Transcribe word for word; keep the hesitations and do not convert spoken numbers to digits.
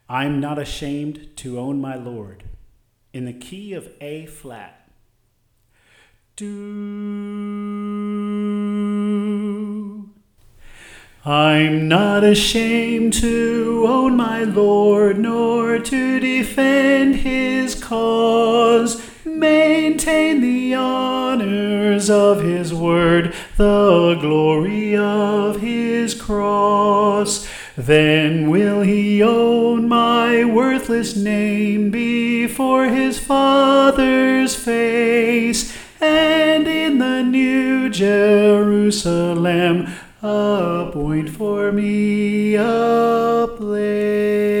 I'm not ashamed to own my Lord. In the key of A flat. Do. I'm not ashamed to own my Lord, nor to defend his cause. Maintain the honors of his word, the glory of his cross. Then will he own my worthless name before his Father's face, and in the new Jerusalem appoint for me a place.